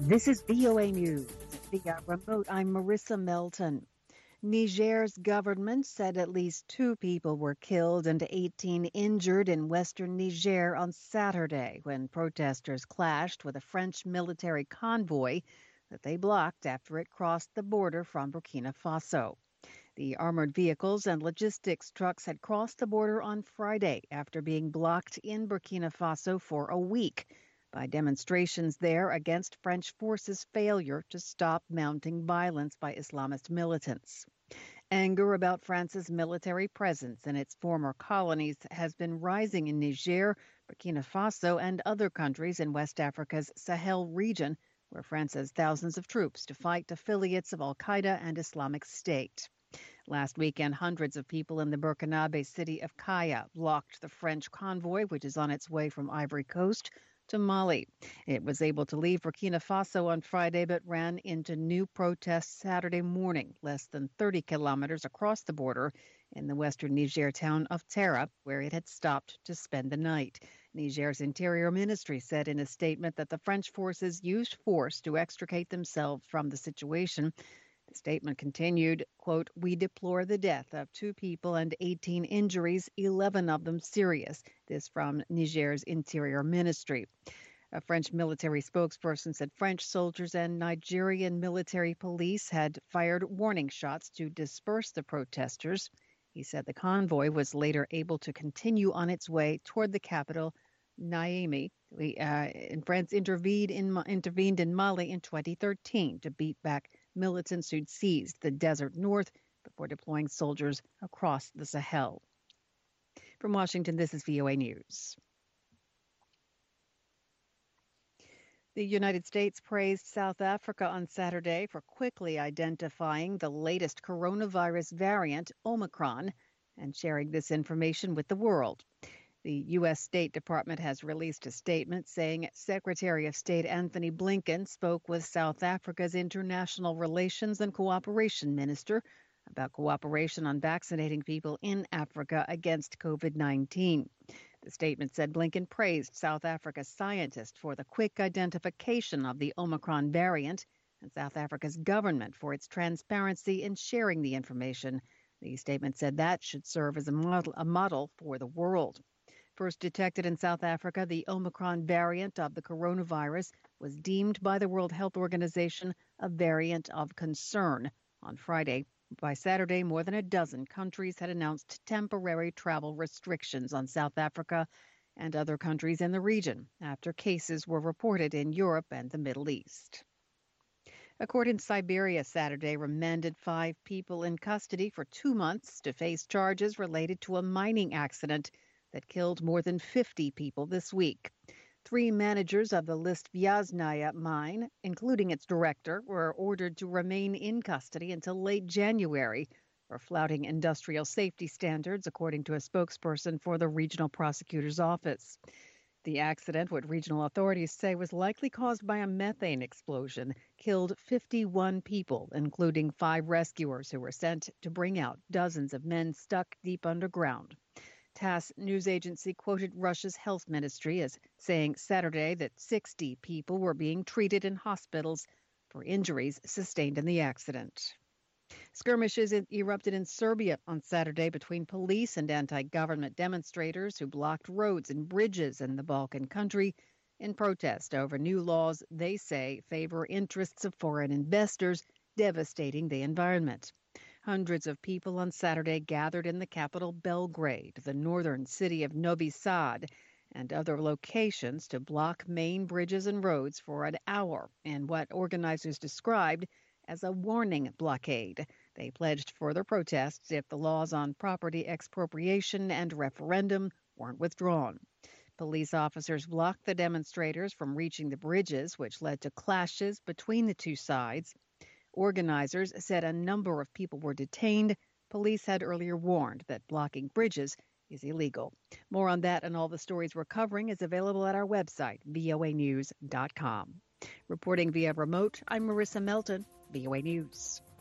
This is VOA News. Via remote, I'm Marissa Melton. Niger's government said at least 2 people were killed and 18 injured in western Niger on Saturday when protesters clashed with a French military convoy that they blocked after it crossed the border from Burkina Faso. The armored vehicles and logistics trucks had crossed the border on Friday after being blocked in Burkina Faso for a week by demonstrations there against French forces' failure to stop mounting violence by Islamist militants. Anger about France's military presence in its former colonies has been rising in Niger, Burkina Faso, and other countries in West Africa's Sahel region, where France has thousands of troops to fight affiliates of Al-Qaeda and Islamic State. Last weekend, hundreds of people in the Burkinabe city of Kaya blocked the French convoy, which is on its way from Ivory Coast to Mali. It was able to leave Burkina Faso on Friday, but ran into new protests Saturday morning, less than 30 kilometers across the border in the western Niger town of Tera, where it had stopped to spend the night. Niger's Interior Ministry said in a statement that the French forces used force to extricate themselves from the situation. The statement continued, quote, "We deplore the death of 2 people and 18 injuries, 11 of them serious." This from Niger's Interior Ministry. A French military spokesperson said French soldiers and Nigerian military police had fired warning shots to disperse the protesters. He said the convoy was later able to continue on its way toward the capital, Niamey. France intervened in Mali in 2013 to beat back militants who'd seized the desert north before deploying soldiers across the Sahel. From Washington, this is VOA News. The United States praised South Africa on Saturday for quickly identifying the latest coronavirus variant, Omicron, and sharing this information with the world. The U.S. State Department has released a statement saying Secretary of State Anthony Blinken spoke with South Africa's International Relations and Cooperation Minister about cooperation on vaccinating people in Africa against COVID-19. The statement said Blinken praised South Africa's scientists for the quick identification of the Omicron variant and South Africa's government for its transparency in sharing the information. The statement said that should serve as a model for the world. First detected in South Africa, the Omicron variant of the coronavirus was deemed by the World Health Organization a variant of concern. On Friday, by Saturday, more than a dozen countries had announced temporary travel restrictions on South Africa and other countries in the region after cases were reported in Europe and the Middle East. A court in Siberia Saturday remanded 5 people in custody for 2 months to face charges related to a mining accident that killed more than 50 people this week. 3 managers of the Listvyaznaya mine, including its director, were ordered to remain in custody until late January for flouting industrial safety standards, according to a spokesperson for the regional prosecutor's office. The accident, what regional authorities say was likely caused by a methane explosion, killed 51 people, including 5 rescuers who were sent to bring out dozens of men stuck deep underground. TASS news agency quoted Russia's health ministry as saying Saturday that 60 people were being treated in hospitals for injuries sustained in the accident. Skirmishes erupted in Serbia on Saturday between police and anti-government demonstrators who blocked roads and bridges in the Balkan country in protest over new laws they say favor interests of foreign investors, devastating the environment. Hundreds of people on Saturday gathered in the capital Belgrade, the northern city of Novi Sad, and other locations to block main bridges and roads for an hour in what organizers described as a warning blockade. They pledged further protests if the laws on property expropriation and referendum weren't withdrawn. Police officers blocked the demonstrators from reaching the bridges, which led to clashes between the two sides. Organizers said a number of people were detained. Police had earlier warned that blocking bridges is illegal. More on that and all the stories we're covering is available at our website, voanews.com. Reporting via remote, I'm Marissa Melton, VOA News.